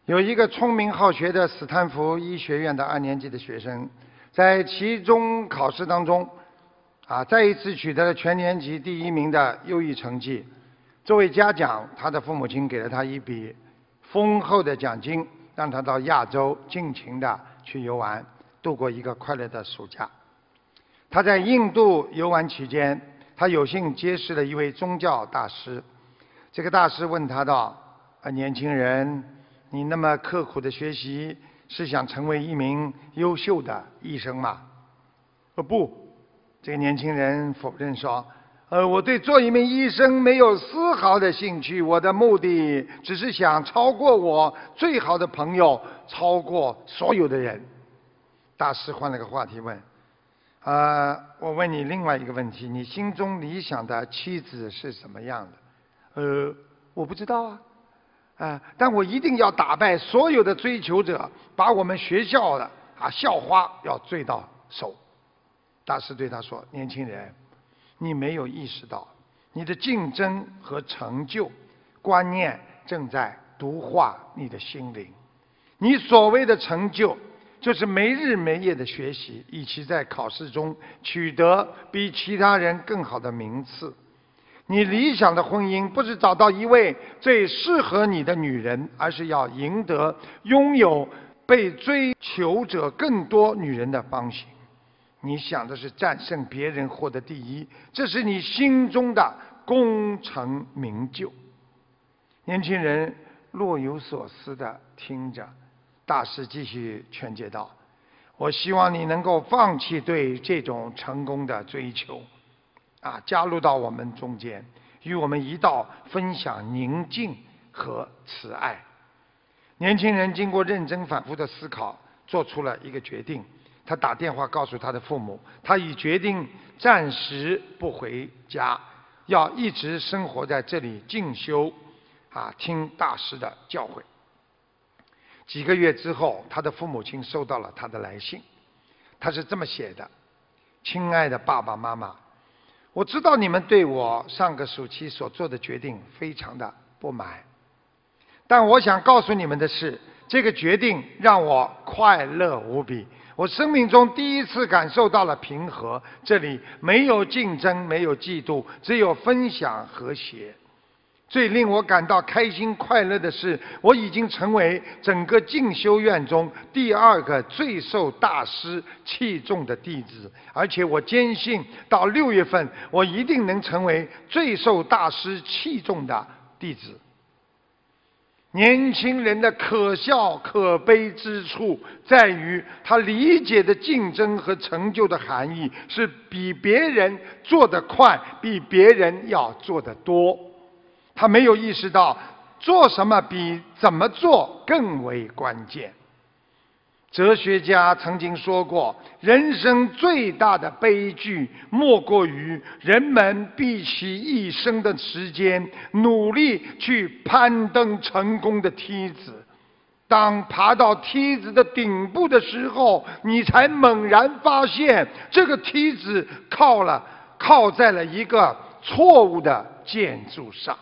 有一个聪明好学的斯坦福医学院的2年级的学生，在期中考试当中，再一次取得了全年级第1名的优异成绩。作为嘉奖，他的父母亲给了他一笔丰厚的奖金，让他到亚洲尽情的去游玩，度过一个快乐的暑假。他在印度游玩期间，他有幸结识了一位宗教大师。这个大师问他道：年轻人，你那么刻苦的学习，是想成为一名优秀的医生吗？不，这个年轻人否认说，我对做一名医生没有丝毫的兴趣，我的目的只是想超过我最好的朋友，超过所有的人。大师换了个话题问，我问你另外一个问题，你心中理想的妻子是什么样的？我不知道啊，但我一定要打败所有的追求者，把我们学校的校花要追到手。大师对他说，年轻人，你没有意识到，你的竞争和成就观念正在毒化你的心灵。你所谓的成就，就是没日没夜的学习，以期在考试中取得比其他人更好的名次。你理想的婚姻不是找到一位最适合你的女人，而是要赢得拥有被追求者更多女人的芳心。你想的是战胜别人，获得第一，这是你心中的功成名就。年轻人若有所思地听着，大师继续劝诫道，我希望你能够放弃对这种成功的追求，加入到我们中间，与我们一道分享宁静和慈爱。年轻人经过认真反复的思考，做出了一个决定。他打电话告诉他的父母，他已决定暂时不回家，要一直生活在这里进修，听大师的教诲。几个月之后，他的父母亲收到了他的来信，他是这么写的：亲爱的爸爸妈妈，我知道你们对我上个暑期所做的决定非常的不满，但我想告诉你们的是，这个决定让我快乐无比。我生命中第一次感受到了平和，这里没有竞争，没有嫉妒，只有分享和谐。最令我感到开心快乐的是，我已经成为整个进修院中第2个最受大师器重的弟子，而且我坚信到6月份，我一定能成为最受大师器重的弟子。年轻人的可笑可悲之处在于，他理解的竞争和成就的含义是比别人做得快，比别人要做得多。他没有意识到做什么比怎么做更为关键。哲学家曾经说过，人生最大的悲剧莫过于人们毕其一生的时间努力去攀登成功的梯子，当爬到梯子的顶部的时候，你才猛然发现这个梯子靠在了一个错误的建筑上。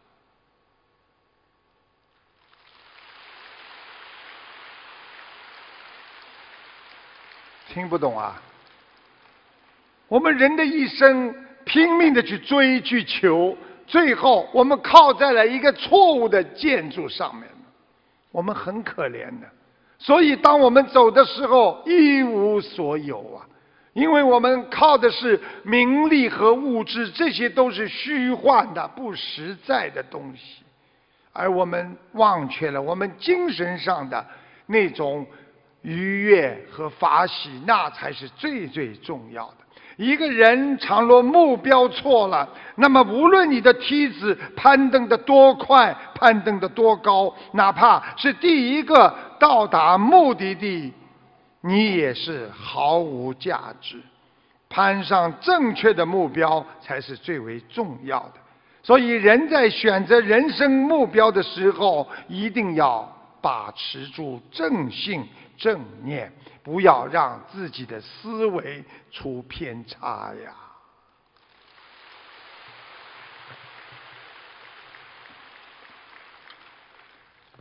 听不懂啊？我们人的一生拼命的去追去求，最后我们靠在了一个错误的建筑上面，我们很可怜的。所以当我们走的时候一无所有啊，因为我们靠的是名利和物质，这些都是虚幻的不实在的东西，而我们忘却了我们精神上的那种愉悦和法喜，那才是最最重要的。一个人倘若目标错了，那么无论你的梯子攀登得多快，攀登得多高，哪怕是第一个到达目的地，你也是毫无价值。攀上正确的目标才是最为重要的。所以人在选择人生目标的时候，一定要把持住正信正念，不要让自己的思维出偏差呀。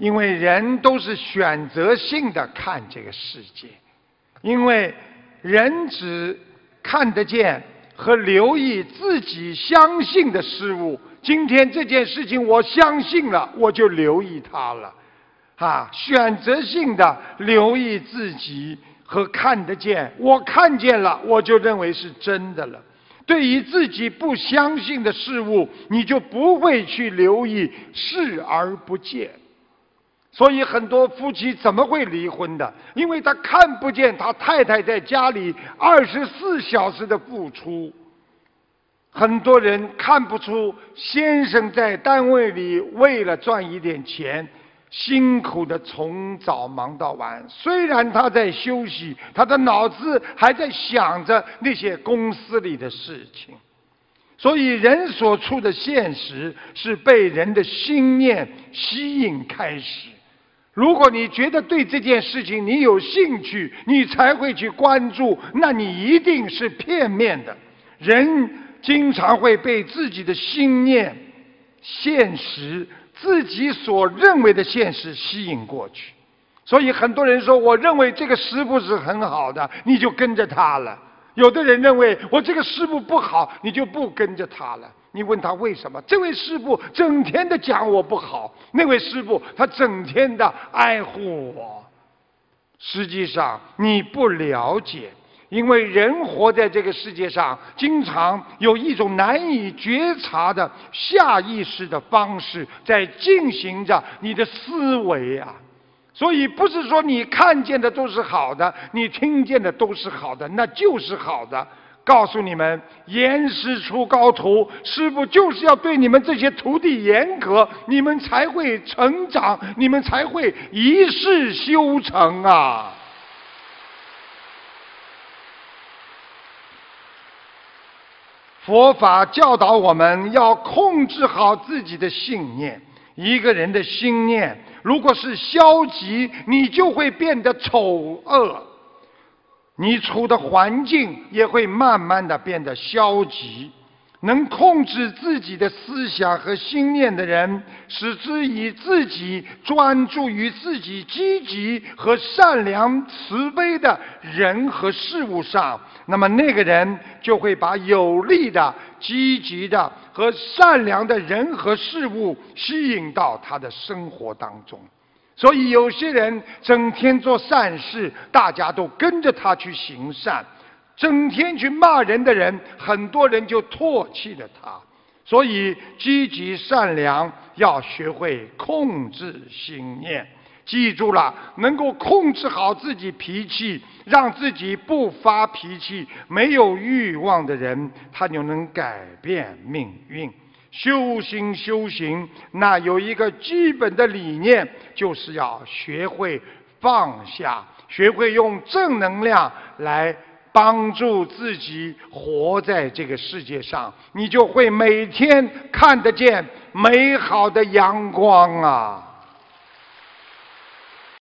因为人都是选择性的看这个世界，因为人只看得见和留意自己相信的事物。今天这件事情我相信了，我就留意它了，选择性的留意自己和看得见，我看见了，我就认为是真的了。对于自己不相信的事物，你就不会去留意，视而不见。所以很多夫妻怎么会离婚的？因为他看不见他太太在家里24小时的付出。很多人看不出先生在单位里为了赚一点钱，辛苦的从早忙到晚。虽然他在休息，他的脑子还在想着那些公司里的事情。所以人所处的现实是被人的心念吸引开始。如果你觉得对这件事情你有兴趣，你才会去关注，那你一定是片面的。人经常会被自己的心念、现实、自己所认为的现实吸引过去。所以很多人说，我认为这个师父是很好的，你就跟着他了。有的人认为我这个师父不好，你就不跟着他了。你问他为什么？这位师父整天的讲我不好，那位师父他整天的爱护我。实际上你不了解，因为人活在这个世界上，经常有一种难以觉察的下意识的方式在进行着你的思维啊。所以不是说你看见的都是好的，你听见的都是好的，那就是好的。告诉你们，严师出高徒，师父就是要对你们这些徒弟严格，你们才会成长，你们才会一世修成啊。佛法教导我们要控制好自己的信念。一个人的心念如果是消极，你就会变得丑恶，你处的环境也会慢慢的变得消极。能控制自己的思想和心念的人，使之以自己专注于自己积极和善良慈悲的人和事物上，那么那个人就会把有利的、积极的和善良的人和事物吸引到他的生活当中。所以有些人整天做善事，大家都跟着他去行善；整天去骂人的人，很多人就唾弃了他。所以积极善良要学会控制心念。记住了，能够控制好自己脾气，让自己不发脾气，没有欲望的人，他就能改变命运。修行，那有一个基本的理念，就是要学会放下，学会用正能量来帮助自己活在这个世界上，你就会每天看得见美好的阳光啊。